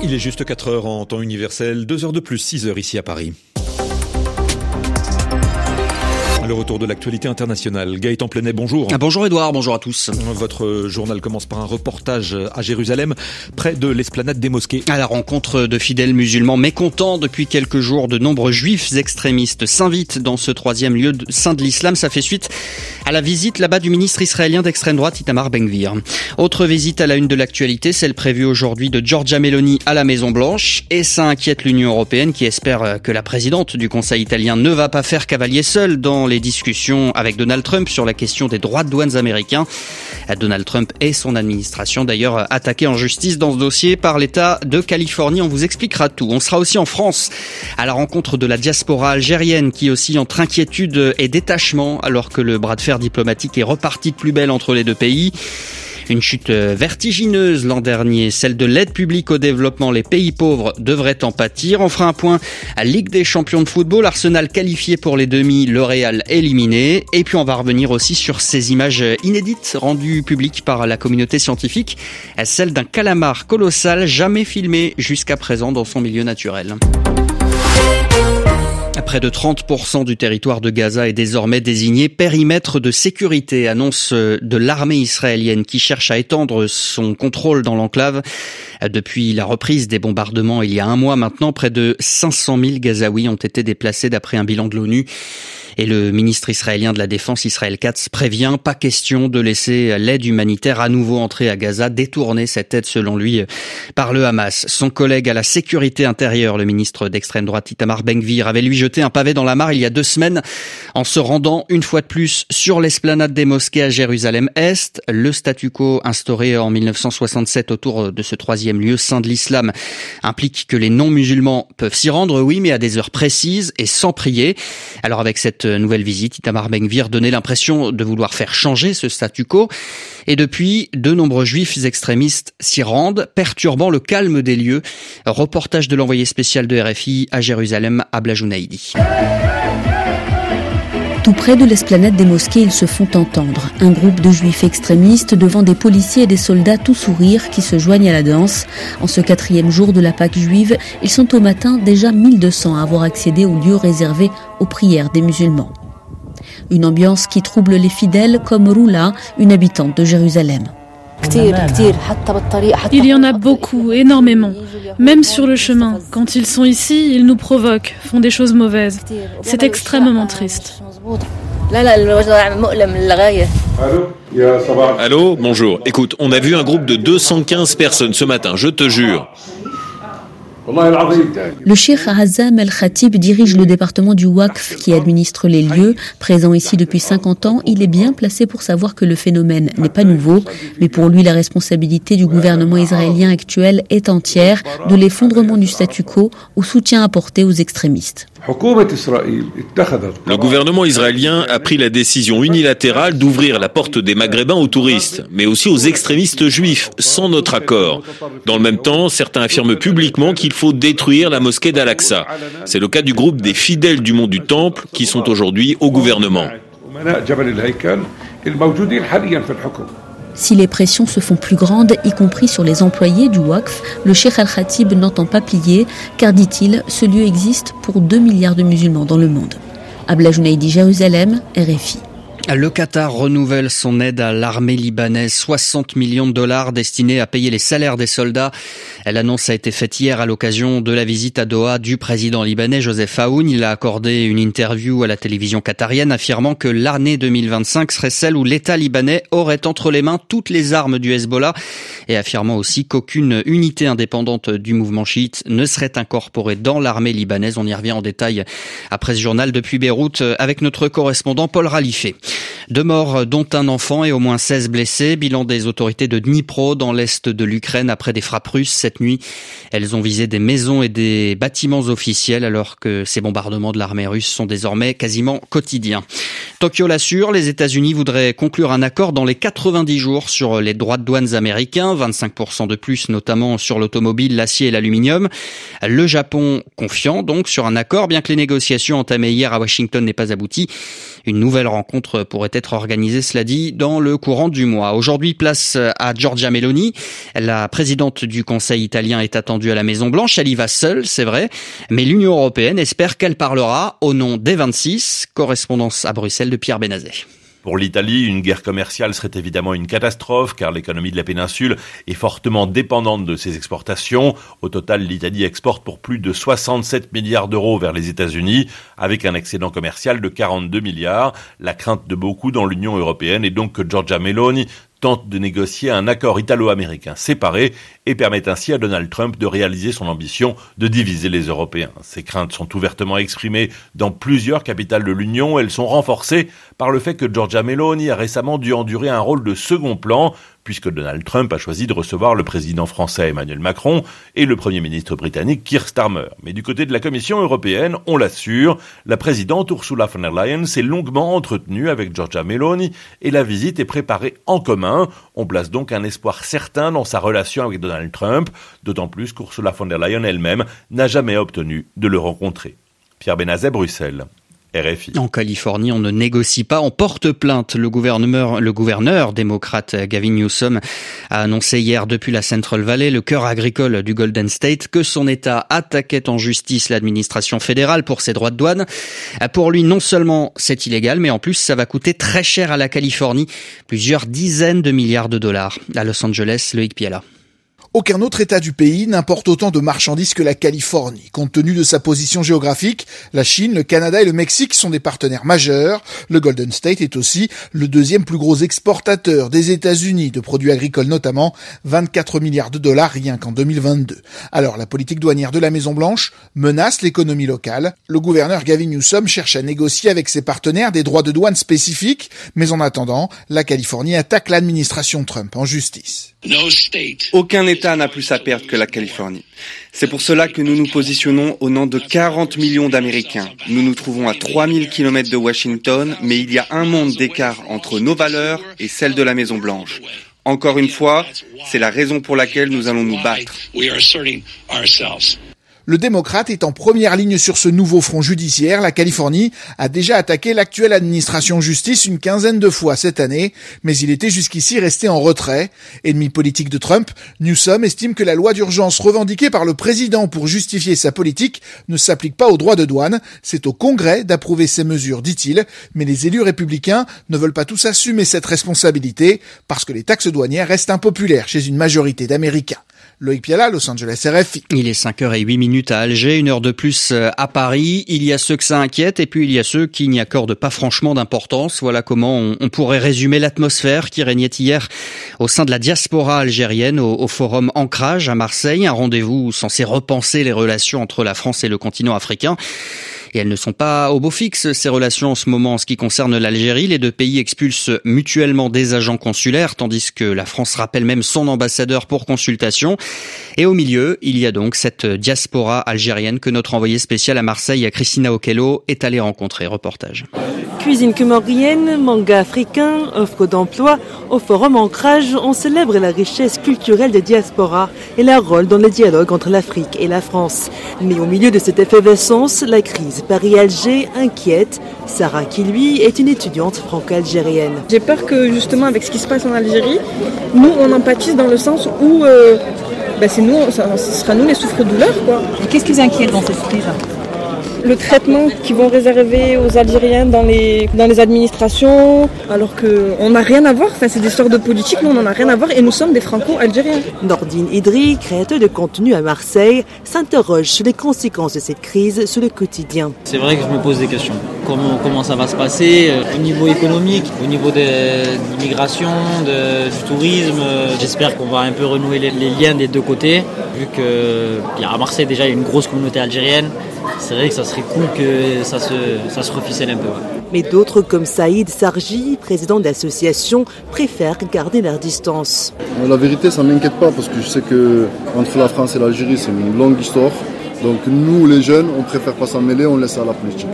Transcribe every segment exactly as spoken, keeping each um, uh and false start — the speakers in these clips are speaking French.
Il est juste quatre heures en temps universel, deux heures de plus, six heures ici à Paris. Le retour de l'actualité internationale. Gaëtan Plenet, bonjour. Bonjour Edouard, bonjour à tous. Votre journal commence par un reportage à Jérusalem, près de l'esplanade des mosquées. À la rencontre de fidèles musulmans mécontents depuis quelques jours, de nombreux juifs extrémistes s'invitent dans ce troisième lieu saint de l'islam. Ça fait suite à la visite là-bas du ministre israélien d'extrême droite Itamar Ben-Gvir. Autre visite à la une de l'actualité, celle prévue aujourd'hui de Giorgia Meloni à la Maison-Blanche. Et ça inquiète l'Union européenne qui espère que la présidente du Conseil italien ne va pas faire cavalier seul dans les discussions avec Donald Trump sur la question des droits de douane américains. Donald Trump et son administration d'ailleurs attaqués en justice dans ce dossier par l'État de Californie. On vous expliquera tout. On sera aussi en France à la rencontre de la diaspora algérienne qui oscille entre inquiétude et détachement alors que le bras de fer diplomatique est reparti de plus belle entre les deux pays. Une chute vertigineuse l'an dernier, celle de l'aide publique au développement. Les pays pauvres devraient en pâtir. On fera un point à Ligue des champions de football. Arsenal qualifié pour les demi, le Real éliminé. Et puis on va revenir aussi sur ces images inédites rendues publiques par la communauté scientifique. Celle d'un calamar colossal jamais filmé jusqu'à présent dans son milieu naturel. Près de trente pour cent du territoire de Gaza est désormais désigné périmètre de sécurité, annonce de l'armée israélienne qui cherche à étendre son contrôle dans l'enclave. Depuis la reprise des bombardements il y a un mois maintenant, près de cinq cent mille Gazaouis ont été déplacés d'après un bilan de l'ONU. Et le ministre israélien de la Défense, Israël Katz, prévient, pas question de laisser l'aide humanitaire à nouveau entrer à Gaza, détourner cette aide selon lui par le Hamas. Son collègue à la sécurité intérieure, le ministre d'extrême droite Itamar Ben-Gvir, avait lui jeté un pavé dans la mare il y a deux semaines en se rendant une fois de plus sur l'esplanade des mosquées à Jérusalem-Est. Le statu quo instauré en mille neuf cent soixante-sept autour de ce troisième lieu saint de l'islam implique que les non-musulmans peuvent s'y rendre, oui, mais à des heures précises et sans prier. Alors avec cette nouvelle visite, Itamar Ben-Gvir donnait l'impression de vouloir faire changer ce statu quo. Et depuis, de nombreux juifs extrémistes s'y rendent, perturbant le calme des lieux. Reportage de l'envoyé spécial de R F I à Jérusalem, Abla Jounaïdi. Tout près de l'esplanade des mosquées, ils se font entendre. Un groupe de juifs extrémistes devant des policiers et des soldats tout sourire qui se joignent à la danse. En ce quatrième jour de la Pâque juive, ils sont au matin déjà mille deux cents à avoir accédé au lieu réservé aux prières des musulmans. Une ambiance qui trouble les fidèles comme Roula, une habitante de Jérusalem. Il y en a beaucoup, énormément. Même sur le chemin. Quand ils sont ici, ils nous provoquent, font des choses mauvaises. C'est extrêmement triste. Allô, bonjour. Écoute, on a vu un groupe de deux cent quinze personnes ce matin, je te jure. Le cheikh Hazam El-Khatib dirige le département du Waqf qui administre les lieux. Présent ici depuis cinquante ans, il est bien placé pour savoir que le phénomène n'est pas nouveau. Mais pour lui, la responsabilité du gouvernement israélien actuel est entière, de l'effondrement du statu quo au soutien apporté aux extrémistes. Le gouvernement israélien a pris la décision unilatérale d'ouvrir la porte des Maghrébins aux touristes, mais aussi aux extrémistes juifs, sans notre accord. Dans le même temps, certains affirment publiquement qu'il faut détruire la mosquée d'Al-Aqsa. C'est le cas du groupe des fidèles du mont du Temple qui sont aujourd'hui au gouvernement. Si les pressions se font plus grandes, y compris sur les employés du Waqf, le cheikh Al-Khatib n'entend pas plier, car, dit-il, ce lieu existe pour deux milliards de musulmans dans le monde. Abla Jounaïdi, Jérusalem, R F I. Le Qatar renouvelle son aide à l'armée libanaise, soixante millions de dollars destinés à payer les salaires des soldats. L'annonce a été faite hier à l'occasion de la visite à Doha du président libanais Joseph Aoun. Il a accordé une interview à la télévision qatarienne affirmant que l'année deux mille vingt-cinq serait celle où l'État libanais aurait entre les mains toutes les armes du Hezbollah et affirmant aussi qu'aucune unité indépendante du mouvement chiite ne serait incorporée dans l'armée libanaise. On y revient en détail après ce journal depuis Beyrouth avec notre correspondant Paul Ralifé. Deux morts, dont un enfant, et au moins seize blessés. Bilan des autorités de Dnipro, dans l'est de l'Ukraine, après des frappes russes cette nuit. Elles ont visé des maisons et des bâtiments officiels, alors que ces bombardements de l'armée russe sont désormais quasiment quotidiens. Tokyo l'assure, les États-Unis voudraient conclure un accord dans les quatre-vingt-dix jours sur les droits de douane américains, vingt-cinq pour cent de plus, notamment sur l'automobile, l'acier et l'aluminium. Le Japon confiant donc sur un accord, bien que les négociations entamées hier à Washington n'aient pas abouti. Une nouvelle rencontre pourrait être organisé, cela dit, dans le courant du mois. Aujourd'hui, place à Giorgia Meloni. La présidente du Conseil italien est attendue à la Maison-Blanche. Elle y va seule, c'est vrai, mais l'Union européenne espère qu'elle parlera au nom des vingt-six. Correspondance à Bruxelles de Pierre Benazet. Pour l'Italie, une guerre commerciale serait évidemment une catastrophe car l'économie de la péninsule est fortement dépendante de ses exportations. Au total, l'Italie exporte pour plus de soixante-sept milliards d'euros vers les États-Unis avec un excédent commercial de quarante-deux milliards. La crainte de beaucoup dans l'Union européenne est donc que Giorgia Meloni tente de négocier un accord italo-américain séparé et permet ainsi à Donald Trump de réaliser son ambition de diviser les Européens. Ces craintes sont ouvertement exprimées dans plusieurs capitales de l'Union. Elles sont renforcées par le fait que Giorgia Meloni a récemment dû endurer un rôle de second plan puisque Donald Trump a choisi de recevoir le président français Emmanuel Macron et le premier ministre britannique Keir Starmer. Mais du côté de la Commission européenne, on l'assure, la présidente Ursula von der Leyen s'est longuement entretenue avec Giorgia Meloni et la visite est préparée en commun. On place donc un espoir certain dans sa relation avec Donald Trump, d'autant plus qu'Ursula von der Leyen elle-même n'a jamais obtenu de le rencontrer. Pierre Benazet, Bruxelles. R F I. En Californie, on ne négocie pas, on porte plainte. Le gouverneur, le gouverneur démocrate Gavin Newsom a annoncé hier depuis la Central Valley, le cœur agricole du Golden State, que son État attaquait en justice l'administration fédérale pour ses droits de douane. Pour lui, non seulement c'est illégal, mais en plus ça va coûter très cher à la Californie, plusieurs dizaines de milliards de dollars. À Los Angeles, Loïc Piala. Aucun autre État du pays n'importe autant de marchandises que la Californie. Compte tenu de sa position géographique, la Chine, le Canada et le Mexique sont des partenaires majeurs. Le Golden State est aussi le deuxième plus gros exportateur des États-Unis, de produits agricoles notamment, vingt-quatre milliards de dollars rien qu'en deux mille vingt-deux. Alors, la politique douanière de la Maison-Blanche menace l'économie locale. Le gouverneur Gavin Newsom cherche à négocier avec ses partenaires des droits de douane spécifiques, mais en attendant, la Californie attaque l'administration Trump en justice. Aucun État n'a plus à perdre que la Californie. C'est pour cela que nous nous positionnons au nom de quarante millions d'Américains. Nous nous trouvons à trois mille kilomètres de Washington, mais il y a un monde d'écart entre nos valeurs et celles de la Maison-Blanche. Encore une fois, c'est la raison pour laquelle nous allons nous battre. Le démocrate est en première ligne sur ce nouveau front judiciaire. La Californie a déjà attaqué l'actuelle administration justice une quinzaine de fois cette année, mais il était jusqu'ici resté en retrait. Ennemi politique de Trump, Newsom estime que la loi d'urgence revendiquée par le président pour justifier sa politique ne s'applique pas aux droits de douane. C'est au Congrès d'approuver ces mesures, dit-il, mais les élus républicains ne veulent pas tous assumer cette responsabilité parce que les taxes douanières restent impopulaires chez une majorité d'Américains. Loïc Piala, Los Angeles, R F I. Il est cinq heures zéro huit minutes à Alger, une heure de plus à Paris. Il y a ceux que ça inquiète et puis il y a ceux qui n'y accordent pas franchement d'importance. Voilà comment on, on pourrait résumer l'atmosphère qui régnait hier au sein de la diaspora algérienne au, au forum Ancrage à Marseille. Un rendez-vous censé repenser les relations entre la France et le continent africain. Et elles ne sont pas au beau fixe, ces relations en ce moment en ce qui concerne l'Algérie. Les deux pays expulsent mutuellement des agents consulaires, tandis que la France rappelle même son ambassadeur pour consultation. Et au milieu, il y a donc cette diaspora algérienne que notre envoyée spéciale à Marseille, Christina Okello, est allée rencontrer. Reportage. Cuisine comorienne, manga africain, offre d'emploi, au forum Ancrage, on célèbre la richesse culturelle des diasporas et leur rôle dans le dialogue entre l'Afrique et la France. Mais au milieu de cette effervescence, la crise Paris-Alger inquiète. Sarah, qui lui est une étudiante franco-algérienne. J'ai peur que justement avec ce qui se passe en Algérie, nous on empathise dans le sens où euh, bah, c'est nous, ça, ce sera nous les souffres-douleurs, quoi. Et qu'est-ce qui vous inquiète dans cette crise ? Le traitement qu'ils vont réserver aux Algériens dans les, dans les administrations, alors qu'on n'a rien à voir, enfin, c'est des histoires de politique, nous on n'en a rien à voir et nous sommes des franco-algériens. Nordine Idri, créateur de contenu à Marseille, s'interroge sur les conséquences de cette crise sur le quotidien. C'est vrai que je me pose des questions. Comment, comment ça va se passer au niveau économique, au niveau de l'immigration, de, du tourisme. J'espère qu'on va un peu renouer les, les liens des deux côtés, vu qu'à Marseille déjà il y a une grosse communauté algérienne. C'est vrai que ça serait cool que ça se, ça se reficelle un peu. Ouais. Mais d'autres comme Saïd Sarji, président de l'association, préfèrent garder leur distance. La vérité, ça ne m'inquiète pas parce que je sais qu'entre la France et l'Algérie, c'est une longue histoire. Donc nous, les jeunes, on préfère pas s'en mêler, on laisse ça à la politique.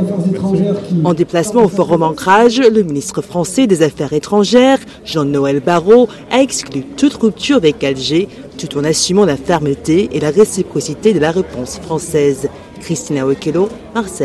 En déplacement au forum Ancrage, le ministre français des Affaires étrangères, Jean-Noël Barrot, a exclu toute rupture avec Alger, tout en assumant la fermeté et la réciprocité de la réponse française. Christina Okello, Marseille,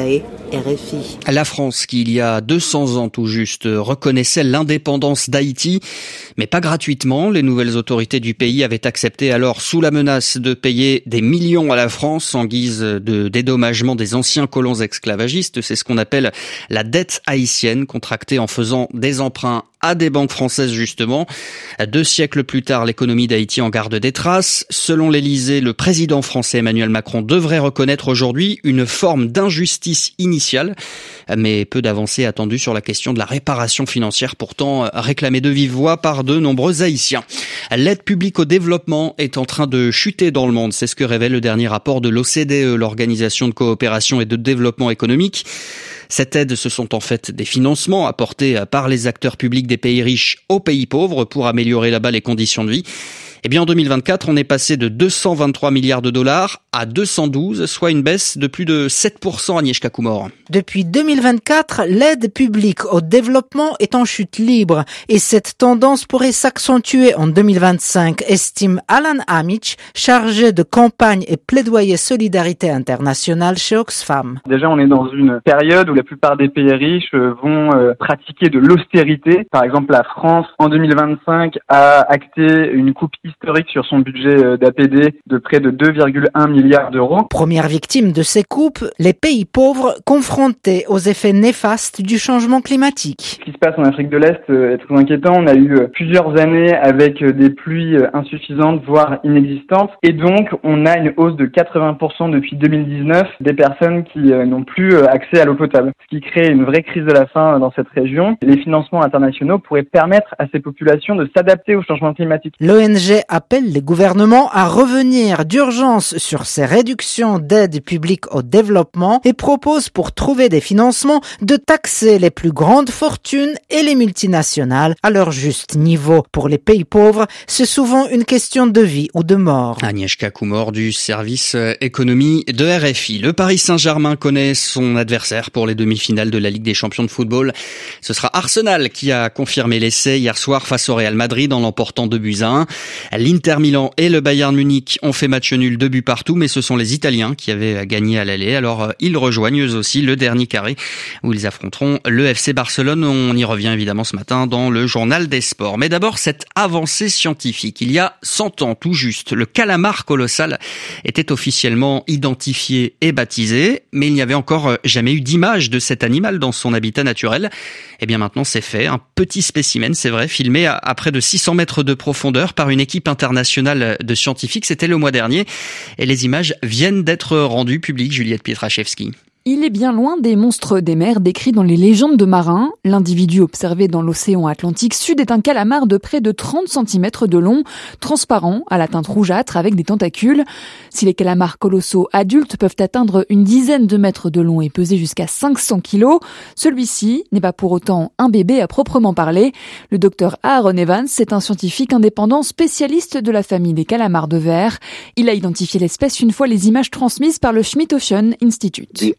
R F I. La France, qui il y a deux cents ans tout juste, reconnaissait l'indépendance d'Haïti, mais pas gratuitement. Les nouvelles autorités du pays avaient accepté alors, sous la menace de payer des millions à la France en guise de dédommagement des anciens colons esclavagistes. C'est ce qu'on appelle la dette haïtienne, contractée en faisant des emprunts à des banques françaises justement. Deux siècles plus tard, l'économie d'Haïti en garde des traces. Selon l'Élysée, le président français Emmanuel Macron devrait reconnaître aujourd'hui une forme d'injustice initiale, mais peu d'avancées attendues sur la question de la réparation financière, pourtant réclamée de vive voix par de nombreux Haïtiens. L'aide publique au développement est en train de chuter dans le monde, c'est ce que révèle le dernier rapport de l'O C D E, l'Organisation de coopération et de développement économique. Cette aide, ce sont en fait des financements apportés par les acteurs publics des pays riches aux pays pauvres pour améliorer là-bas les conditions de vie. Eh bien, en deux mille vingt-quatre, on est passé de deux cent vingt-trois milliards de dollars à deux cent douze, soit une baisse de plus de sept pour cent, Agnieszka Kumor. Depuis deux mille vingt-quatre, l'aide publique au développement est en chute libre et cette tendance pourrait s'accentuer en deux mille vingt-cinq, estime Alan Amic, chargé de campagne et plaidoyer solidarité internationale chez Oxfam. Déjà, on est dans une période où la plupart des pays riches vont euh, pratiquer de l'austérité. Par exemple, la France, en deux mille vingt-cinq, a acté une coupe historique sur son budget d'A P D de près de deux virgule un milliards d'euros. Première victime de ces coupes, les pays pauvres confrontés aux effets néfastes du changement climatique. Ce qui se passe en Afrique de l'Est est très inquiétant. On a eu plusieurs années avec des pluies insuffisantes, voire inexistantes. Et donc, on a une hausse de quatre-vingts pour cent depuis deux mille dix-neuf des personnes qui n'ont plus accès à l'eau potable. Ce qui crée une vraie crise de la faim dans cette région. Les financements internationaux pourraient permettre à ces populations de s'adapter au changement climatique. L'O N G appelle les gouvernements à revenir d'urgence sur ces réductions d'aide publique au développement et propose, pour trouver des financements, de taxer les plus grandes fortunes et les multinationales à leur juste niveau. Pour les pays pauvres, c'est souvent une question de vie ou de mort. Agnieszka Kumor du service économie de R F I. Le Paris Saint-Germain connaît son adversaire pour les demi-finales de la Ligue des champions de football. Ce sera Arsenal qui a confirmé l'essai hier soir face au Real Madrid en l'emportant deux buts à un. L'Inter Milan et le Bayern Munich ont fait match nul, deux buts partout, mais ce sont les Italiens qui avaient gagné à l'aller. Alors ils rejoignent eux aussi le dernier carré où ils affronteront le F C Barcelone. On y revient évidemment ce matin dans le journal des sports. Mais d'abord, cette avancée scientifique. Il y a cent ans tout juste, le calamar colossal était officiellement identifié et baptisé, mais il n'y avait encore jamais eu d'image de cet animal dans son habitat naturel. Et bien maintenant c'est fait, un petit spécimen, c'est vrai, filmé à près de six cents mètres de profondeur par une équipe internationale de scientifiques, c'était le mois dernier, et les images viennent d'être rendues publiques. Juliette Pietraszewski. Il est bien loin des monstres des mers décrits dans les légendes de marins. L'individu observé dans l'océan Atlantique Sud est un calamar de près de trente centimètres de long, transparent, à la teinte rougeâtre avec des tentacules. Si les calamars colossaux adultes peuvent atteindre une dizaine de mètres de long et peser jusqu'à cinq cents kilos, celui-ci n'est pas pour autant un bébé à proprement parler. Le docteur Aaron Evans est un scientifique indépendant spécialiste de la famille des calamars de verre. Il a identifié l'espèce une fois les images transmises par le Schmidt Ocean Institute.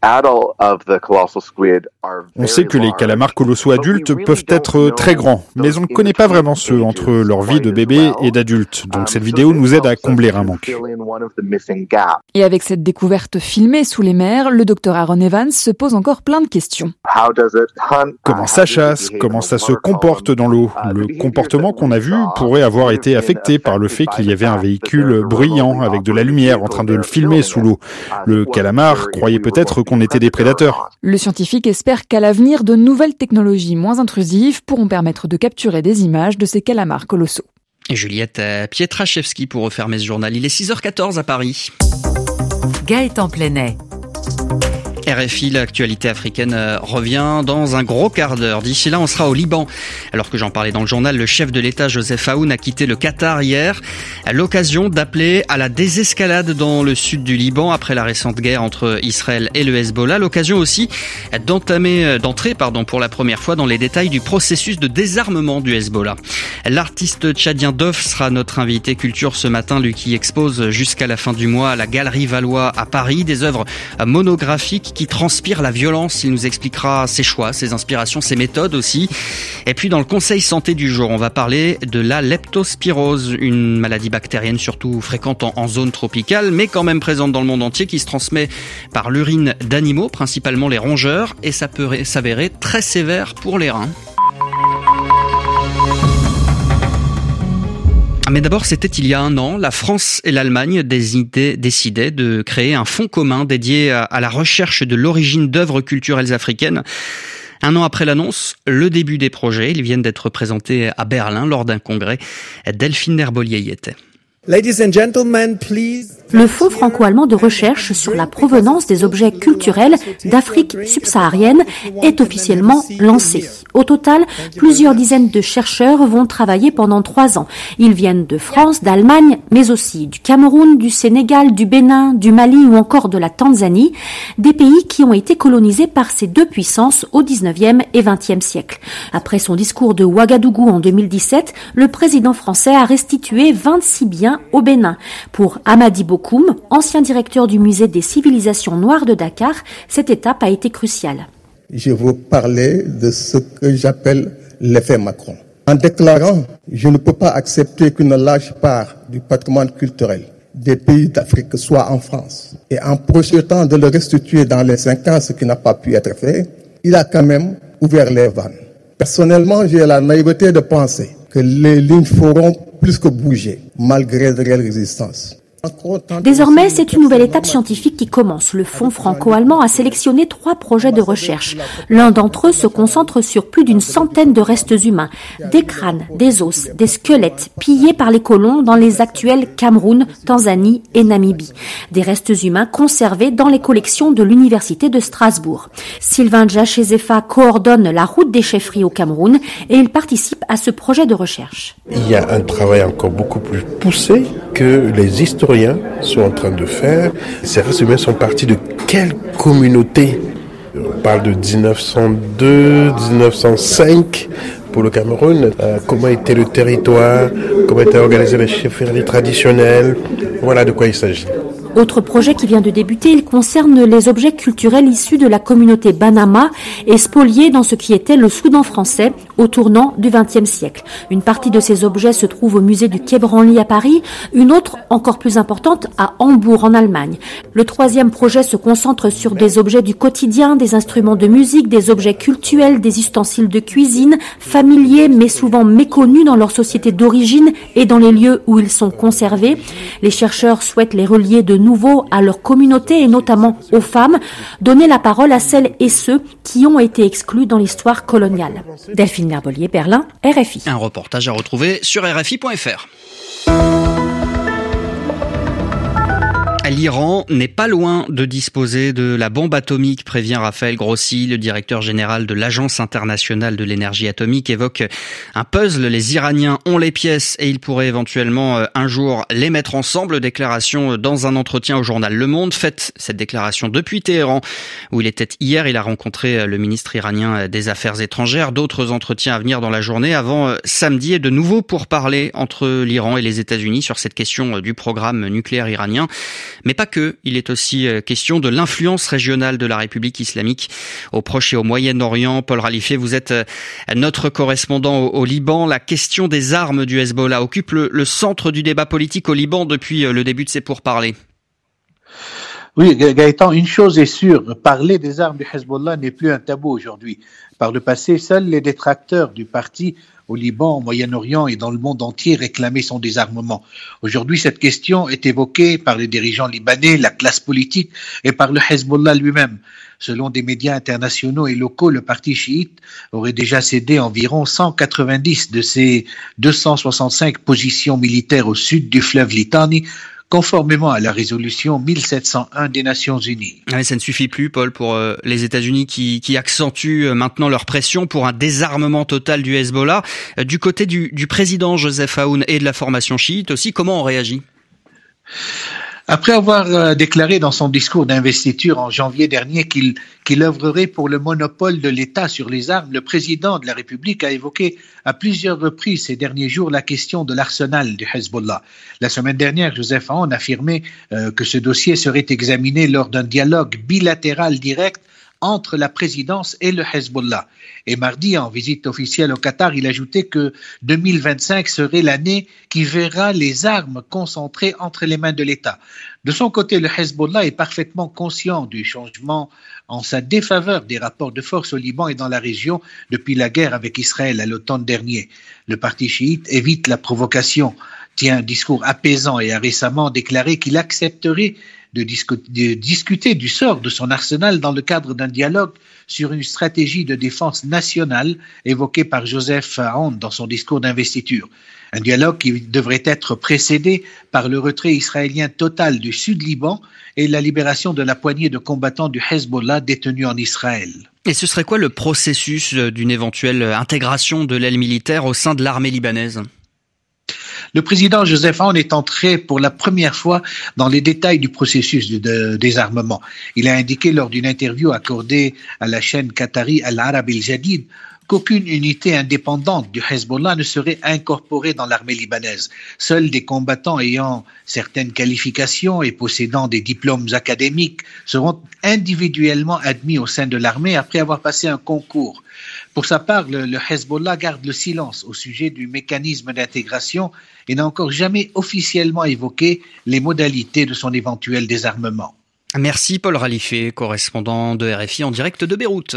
On sait que les calamars colossaux adultes peuvent être très grands, mais on ne connaît pas vraiment ceux entre leur vie de bébé et d'adulte. Donc cette vidéo nous aide à combler un manque. Et avec cette découverte filmée sous les mers, le docteur Aaron Evans se pose encore plein de questions. Comment ça chasse? Comment ça se comporte dans l'eau? Le comportement qu'on a vu pourrait avoir été affecté par le fait qu'il y avait un véhicule bruyant avec de la lumière en train de le filmer sous l'eau. Le calamar croyait peut-être qu'on était des prédateurs. Le scientifique espère qu'à l'avenir, de nouvelles technologies moins intrusives pourront permettre de capturer des images de ces calamars colossaux. Et Juliette Pietraszewski pour refermer ce journal. Il est six heures quatorze à Paris. Gaëtan Plenay. R F I, l'actualité africaine revient dans un gros quart d'heure. D'ici là, on sera au Liban. Alors que j'en parlais dans le journal, le chef de l'État, Joseph Aoun, a quitté le Qatar hier à l'occasion d'appeler à la désescalade dans le sud du Liban après la récente guerre entre Israël et le Hezbollah. L'occasion aussi d'entamer, d'entrer, pardon, pour la première fois dans les détails du processus de désarmement du Hezbollah. L'artiste tchadien Dof sera notre invité culture ce matin, lui qui expose jusqu'à la fin du mois à la Galerie Valois à Paris des œuvres monographiques qui transpire la violence. Il nous expliquera ses choix, ses inspirations, ses méthodes aussi. Et puis dans le conseil santé du jour, on va parler de la leptospirose, une maladie bactérienne surtout fréquente en, en zone tropicale, mais quand même présente dans le monde entier, qui se transmet par l'urine d'animaux, principalement les rongeurs, et ça peut s'avérer très sévère pour les reins. Mais d'abord, c'était il y a un an, la France et l'Allemagne décidaient de créer un fonds commun dédié à la recherche de l'origine d'œuvres culturelles africaines. Un an après l'annonce, le début des projets, ils viennent d'être présentés à Berlin lors d'un congrès. Delphine Nerbollier y était. Ladies and gentlemen, please. Le Fonds franco-allemand de recherche sur la provenance des objets culturels d'Afrique subsaharienne est officiellement lancé. Au total, plusieurs dizaines de chercheurs vont travailler pendant trois ans. Ils viennent de France, d'Allemagne, mais aussi du Cameroun, du Sénégal, du Bénin, du Mali ou encore de la Tanzanie, des pays qui ont été colonisés par ces deux puissances au dix-neuvième et vingtième siècle. Après son discours de Ouagadougou en deux mille dix-sept, le président français a restitué vingt-six biens au Bénin. Pour Amadi Bokoum, ancien directeur du musée des civilisations noires de Dakar, cette étape a été cruciale. Je veux parler de ce que j'appelle l'effet Macron. En déclarant « Je ne peux pas accepter qu'une large part du patrimoine culturel des pays d'Afrique soit en France » et en projetant de le restituer dans les cinq ans, ce qui n'a pas pu être fait, il a quand même ouvert les vannes. Personnellement, j'ai la naïveté de penser que les lignes feront plus que bouger, malgré de réelles résistances. Désormais, c'est une nouvelle étape scientifique qui commence. Le Fonds franco-allemand a sélectionné trois projets de recherche. L'un d'entre eux se concentre sur plus d'une centaine de restes humains, des crânes, des os, des squelettes pillés par les colons dans les actuels Cameroun, Tanzanie et Namibie. Des restes humains conservés dans les collections de l'Université de Strasbourg. Sylvain Djachezefa coordonne la route des chefferies au Cameroun et il participe à ce projet de recherche. Il y a un travail encore beaucoup plus poussé que les historiens sont en train de faire. Ces restes humains sont partis de quelle communauté? On parle de dix-neuf cent deux, dix-neuf cent cinq pour le Cameroun. Euh, comment était le territoire? Comment étaient organisées les chefferies traditionnelles? Voilà de quoi il s'agit. Autre projet qui vient de débuter, il concerne les objets culturels issus de la communauté Banama et spoliés dans ce qui était le Soudan français au tournant du vingtième siècle. Une partie de ces objets se trouve au musée du Quai Branly à Paris, une autre, encore plus importante, à Hambourg en Allemagne. Le troisième projet se concentre sur des objets du quotidien, des instruments de musique, des objets cultuels, des ustensiles de cuisine, familiers mais souvent méconnus dans leur société d'origine et dans les lieux où ils sont conservés. Les chercheurs souhaitent les relier de nouveau à leur communauté et notamment aux femmes, donner la parole à celles et ceux qui ont été exclus dans l'histoire coloniale. Delphine Nerbollier, Berlin, R F I. Un reportage à retrouver sur R F I point F R. L'Iran n'est pas loin de disposer de la bombe atomique, prévient Raphaël Grossi, le directeur général de l'Agence internationale de l'énergie atomique, évoque un puzzle. Les Iraniens ont les pièces et ils pourraient éventuellement un jour les mettre ensemble. Déclaration dans un entretien au journal Le Monde. Faite cette déclaration depuis Téhéran, où il était hier. Il a rencontré le ministre iranien des Affaires étrangères. D'autres entretiens à venir dans la journée avant samedi et de nouveau pour parler entre l'Iran et les États-Unis sur cette question du programme nucléaire iranien. Mais pas que, il est aussi question de l'influence régionale de la République islamique au Proche et au Moyen-Orient. Paul Rallifier, vous êtes notre correspondant au, au Liban. La question des armes du Hezbollah occupe le, le centre du débat politique au Liban depuis le début de ces pourparlers. Oui, Gaëtan, une chose est sûre, parler des armes du Hezbollah n'est plus un tabou aujourd'hui. Par le passé, seuls les détracteurs du parti au Liban, au Moyen-Orient et dans le monde entier réclamaient son désarmement. Aujourd'hui, cette question est évoquée par les dirigeants libanais, la classe politique et par le Hezbollah lui-même. Selon des médias internationaux et locaux, le parti chiite aurait déjà cédé environ cent quatre-vingt-dix de ses deux cent soixante-cinq positions militaires au sud du fleuve Litani, conformément à la résolution mille sept cent un des Nations Unies. Mais ça ne suffit plus, Paul, pour euh, les États-Unis qui, qui accentuent euh, maintenant leur pression pour un désarmement total du Hezbollah. Euh, du côté du, du président Joseph Aoun et de la formation chiite aussi, comment on réagit ? Après avoir euh, déclaré dans son discours d'investiture en janvier dernier qu'il qu'il œuvrerait pour le monopole de l'État sur les armes, le président de la République a évoqué à plusieurs reprises ces derniers jours la question de l'arsenal du Hezbollah. La semaine dernière, Joseph Aoun affirmait euh, que ce dossier serait examiné lors d'un dialogue bilatéral direct entre la présidence et le Hezbollah. Et mardi, en visite officielle au Qatar, il ajoutait que deux mille vingt-cinq serait l'année qui verra les armes concentrées entre les mains de l'État. De son côté, le Hezbollah est parfaitement conscient du changement en sa défaveur des rapports de force au Liban et dans la région depuis la guerre avec Israël à l'automne dernier. Le parti chiite évite la provocation, tient un discours apaisant et a récemment déclaré qu'il accepterait De, discu- de discuter du sort de son arsenal dans le cadre d'un dialogue sur une stratégie de défense nationale évoquée par Joseph Aoun dans son discours d'investiture. Un dialogue qui devrait être précédé par le retrait israélien total du Sud-Liban et la libération de la poignée de combattants du Hezbollah détenus en Israël. Et ce serait quoi le processus d'une éventuelle intégration de l'aile militaire au sein de l'armée libanaise ? Le président Joseph Aoun est entré pour la première fois dans les détails du processus de, de désarmement. Il a indiqué lors d'une interview accordée à la chaîne qatari Al Arab El Jadid qu'aucune unité indépendante du Hezbollah ne serait incorporée dans l'armée libanaise. Seuls des combattants ayant certaines qualifications et possédant des diplômes académiques seront individuellement admis au sein de l'armée après avoir passé un concours. Pour sa part, le, le Hezbollah garde le silence au sujet du mécanisme d'intégration et n'a encore jamais officiellement évoqué les modalités de son éventuel désarmement. Merci Paul Ralifé, correspondant de R F I en direct de Beyrouth.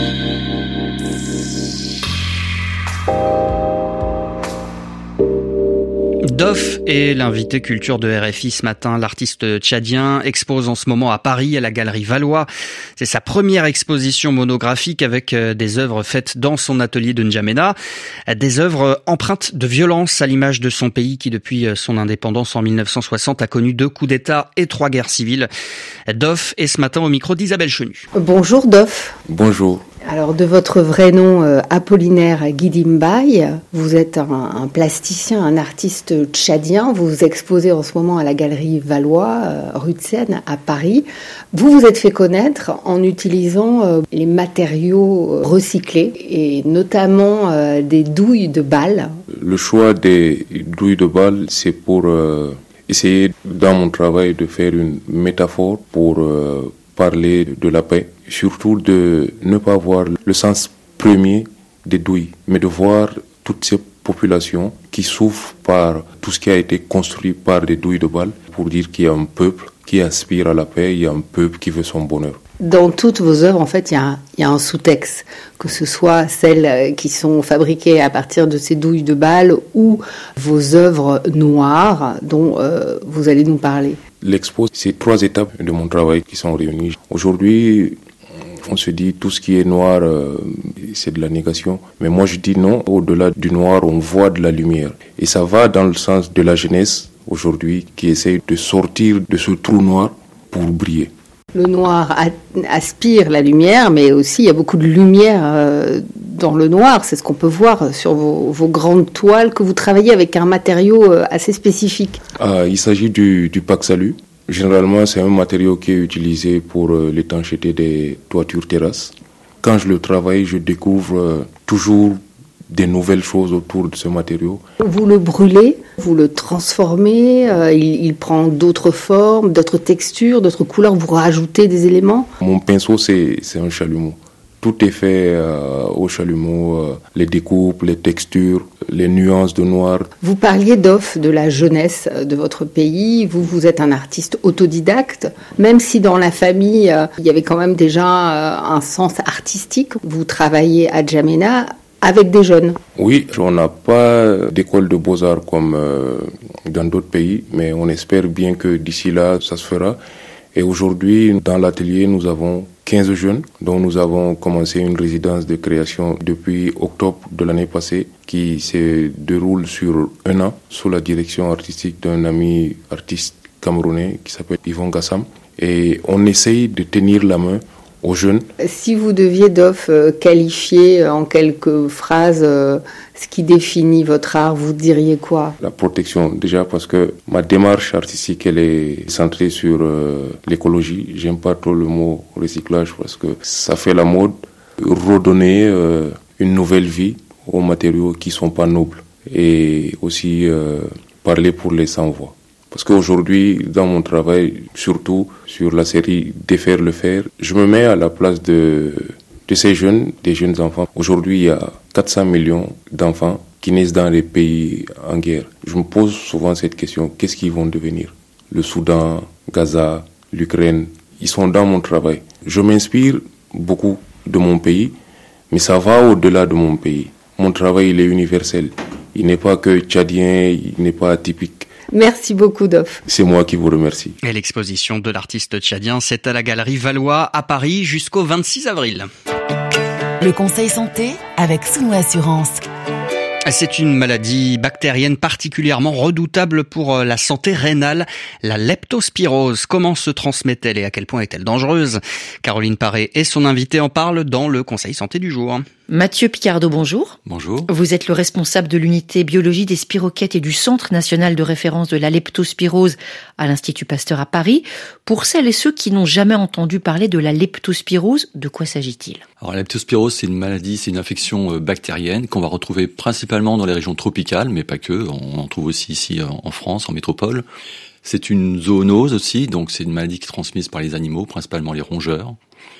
Dof est l'invité culture de R F I ce matin. L'artiste tchadien expose en ce moment à Paris, à la Galerie Valois. C'est sa première exposition monographique avec des œuvres faites dans son atelier de N'Djamena. Des œuvres empreintes de violence à l'image de son pays qui, depuis son indépendance en mille neuf cent soixante, a connu deux coups d'État et trois guerres civiles. Dof est ce matin au micro d'Isabelle Chenu. Bonjour Dof. Bonjour. Alors de votre vrai nom euh, Apollinaire Guidimbaye, vous êtes un, un plasticien, un artiste tchadien. Vous vous exposez en ce moment à la Galerie Valois, euh, rue de Seine, à Paris. Vous vous êtes fait connaître en utilisant euh, les matériaux recyclés et notamment euh, des douilles de balles. Le choix des douilles de balles, c'est pour euh, essayer dans mon travail de faire une métaphore pour euh, parler de la paix. Surtout de ne pas voir le sens premier des douilles, mais de voir toutes ces populations qui souffrent par tout ce qui a été construit par des douilles de balles, pour dire qu'il y a un peuple qui aspire à la paix, il y a un peuple qui veut son bonheur. Dans toutes vos œuvres, en fait, il y a, il y a un sous-texte, que ce soit celles qui sont fabriquées à partir de ces douilles de balles ou vos œuvres noires dont euh, vous allez nous parler. L'expo, c'est trois étapes de mon travail qui sont réunies. Aujourd'hui, on se dit tout ce qui est noir, euh, c'est de la négation. Mais moi, je dis non. Au-delà du noir, on voit de la lumière. Et ça va dans le sens de la jeunesse aujourd'hui qui essaye de sortir de ce trou noir pour briller. Le noir aspire la lumière, mais aussi il y a beaucoup de lumière euh, dans le noir. C'est ce qu'on peut voir sur vos, vos grandes toiles que vous travaillez avec un matériau euh, assez spécifique. Ah, il s'agit du, du Paxalu. Généralement, c'est un matériau qui est utilisé pour euh, l'étanchéité des toitures terrasses. Quand je le travaille, je découvre euh, toujours des nouvelles choses autour de ce matériau. Vous le brûlez, vous le transformez, euh, il, il prend d'autres formes, d'autres textures, d'autres couleurs, vous rajoutez des éléments. Mon pinceau, c'est, c'est un chalumeau. Tout est fait euh, au chalumeau, euh, les découpes, les textures, les nuances de noir. Vous parliez d'Off, de la jeunesse de votre pays. Vous, vous êtes un artiste autodidacte, même si dans la famille, euh, il y avait quand même déjà euh, un sens artistique. Vous travaillez à N'Djamena avec des jeunes. Oui, on n'a pas d'école de beaux-arts comme euh, dans d'autres pays, mais on espère bien que d'ici là, ça se fera. Et aujourd'hui, dans l'atelier, nous avons quinze jeunes, dont nous avons commencé une résidence de création depuis octobre de l'année passée, qui se déroule sur un an, sous la direction artistique d'un ami artiste camerounais qui s'appelle Yvon Gassam. Et on essaye de tenir la main aux jeunes. Si vous deviez, Dof, qualifier en quelques phrases euh, ce qui définit votre art, vous diriez quoi? La protection, déjà parce que ma démarche artistique, elle est centrée sur euh, l'écologie. J'aime pas trop le mot recyclage parce que ça fait la mode. Redonner euh, une nouvelle vie aux matériaux qui sont pas nobles. Et aussi euh, parler pour les sans-voix. Parce qu'aujourd'hui, dans mon travail, surtout sur la série Défaire le fer, je me mets à la place de, de ces jeunes, des jeunes enfants. Aujourd'hui, il y a quatre cents millions d'enfants qui naissent dans les pays en guerre. Je me pose souvent cette question, qu'est-ce qu'ils vont devenir? Le Soudan, Gaza, l'Ukraine, ils sont dans mon travail. Je m'inspire beaucoup de mon pays, mais ça va au-delà de mon pays. Mon travail, il est universel. Il n'est pas que tchadien, il n'est pas atypique. Merci beaucoup, Dof. C'est moi qui vous remercie. Et l'exposition de l'artiste tchadien, c'est à la Galerie Valois à Paris jusqu'au vingt-six avril. Le conseil santé avec Sounou Assurance. C'est une maladie bactérienne particulièrement redoutable pour la santé rénale, la leptospirose. Comment se transmet-elle et à quel point est-elle dangereuse? Caroline Paré et son invité en parlent dans le Conseil santé du jour. Mathieu Picardo, bonjour. Bonjour. Vous êtes le responsable de l'unité biologie des spirochètes et du Centre national de référence de la leptospirose à l'Institut Pasteur à Paris. Pour celles et ceux qui n'ont jamais entendu parler de la leptospirose, de quoi s'agit-il? Alors la leptospirose, c'est une maladie, c'est une infection bactérienne qu'on va retrouver principalement dans les régions tropicales, mais pas que. On en trouve aussi ici en France, en métropole. C'est une zoonose aussi, donc c'est une maladie qui est transmise par les animaux, principalement les rongeurs.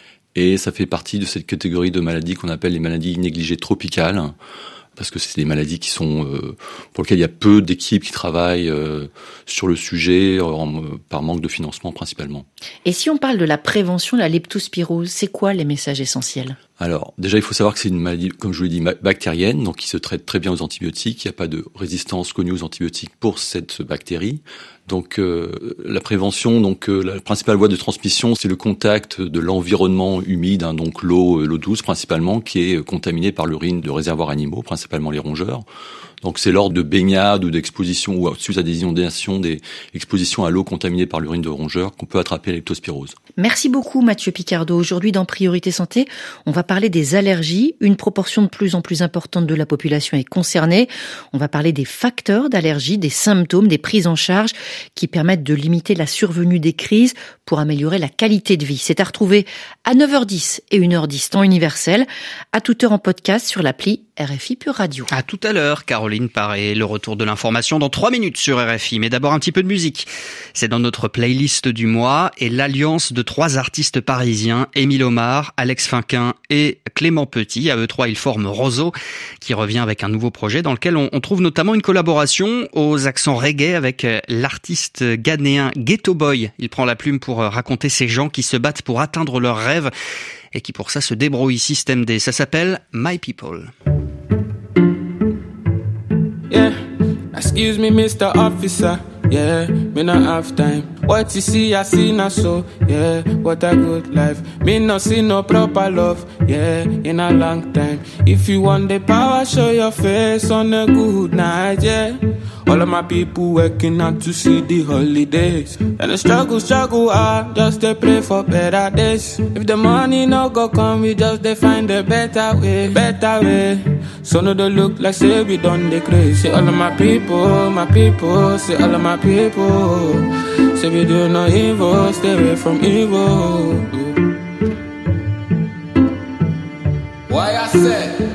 Et ça fait partie de cette catégorie de maladies qu'on appelle les maladies négligées tropicales, parce que c'est des maladies qui sont euh, pour lesquelles il y a peu d'équipes qui travaillent euh, sur le sujet, euh, par manque de financement principalement. Et si on parle de la prévention de la leptospirose, c'est quoi les messages essentiels? Alors, déjà, il faut savoir que c'est une maladie, comme je vous l'ai dit, bactérienne, donc qui se traite très bien aux antibiotiques. Il n'y a pas de résistance connue aux antibiotiques pour cette bactérie. Donc, euh, la prévention, donc euh, la principale voie de transmission, c'est le contact de l'environnement humide, hein, donc l'eau, l'eau douce principalement, qui est contaminée par l'urine de réservoirs animaux, principalement les rongeurs. Donc c'est lors de baignades ou d'expositions ou suite à des inondations, des expositions à l'eau contaminée par l'urine de rongeurs qu'on peut attraper la leptospirose. Merci beaucoup Mathieu Picardo. Aujourd'hui dans Priorité Santé, on va parler des allergies. Une proportion de plus en plus importante de la population est concernée. On va parler des facteurs d'allergie, des symptômes, des prises en charge qui permettent de limiter la survenue des crises pour améliorer la qualité de vie. C'est à retrouver à neuf heures dix et une heure dix temps universel, à toute heure en podcast sur l'appli R F I Pure Radio. À tout à l'heure, Caroline Paré. Le retour de l'information dans trois minutes sur R F I. Mais d'abord un petit peu de musique. C'est dans notre playlist du mois et l'alliance de trois artistes parisiens, Émile Omar, Alex Finquin et Clément Petit. À eux trois, ils forment Roseau, qui revient avec un nouveau projet dans lequel on, on trouve notamment une collaboration aux accents reggae avec l'artiste ghanéen Ghetto Boy. Il prend la plume pour raconter ces gens qui se battent pour atteindre leurs rêves et qui pour ça se débrouillent système D. Ça s'appelle My People. Yeah, excuse me, Mister Officer. Yeah, me not have time. What you see, I see not so. Yeah, what a good life. Me not see no proper love. Yeah, in a long time. If you want the power, show your face on a good night. Yeah, all of my people working hard to see the holidays. And the struggle, struggle hard, just to pray for better days. If the money no go come, we just they find a better way, better way. So no they look like say we done the crazy. All of my people, my people, say all of my people. Say we do no evil, stay away from evil. Why I said?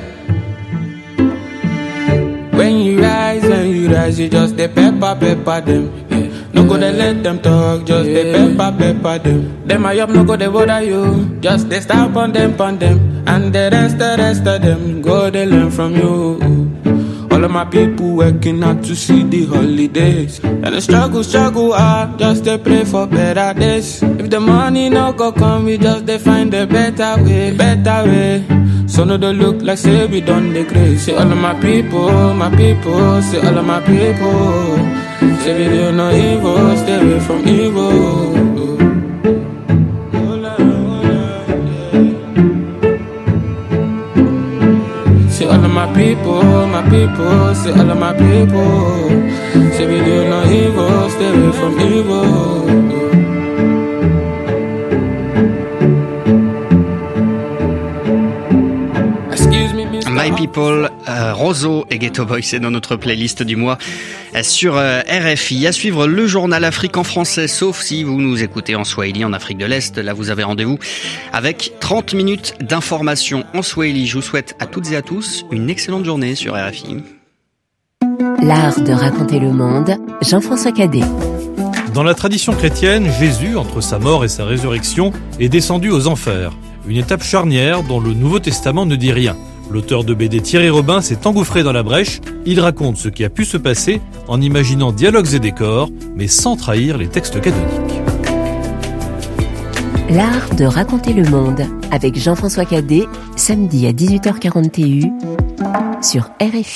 When you rise, when you rise, you just the pepper, pepper them. Yeah. No go they let them talk, just yeah. the pepper, pepper them. Them I up, no go they bother you, just they stop on them, on them. And the rest, the rest of them, go they learn from you. All of my people working hard to see the holidays. And the struggle, struggle hard, just to pray for better days. If the money no go come, we just they find a better way, better way. So no they look like say we done the crazy. All of my people, my people, say all of my people. Say we do no evil, stay away from evil. All of my people, my people, say all of my people. Say we do no evil, stay away from evil. People, euh, Roseau et Ghetto Boy, c'est dans notre playlist du mois euh, sur euh, R F I. À suivre le journal Afrique en français, sauf si vous nous écoutez en Swahili en Afrique de l'Est. Là, vous avez rendez-vous avec trente minutes d'information en Swahili. Je vous souhaite à toutes et à tous une excellente journée sur R F I. L'art de raconter le monde, Jean-François Cadet. Dans la tradition chrétienne, Jésus, entre sa mort et sa résurrection, est descendu aux enfers. Une étape charnière dont le Nouveau Testament ne dit rien. L'auteur de B D Thierry Robin s'est engouffré dans la brèche. Il raconte ce qui a pu se passer en imaginant dialogues et décors, mais sans trahir les textes canoniques. L'art de raconter le monde, avec Jean-François Cadet, samedi à dix-huit heures quarante sur R F I.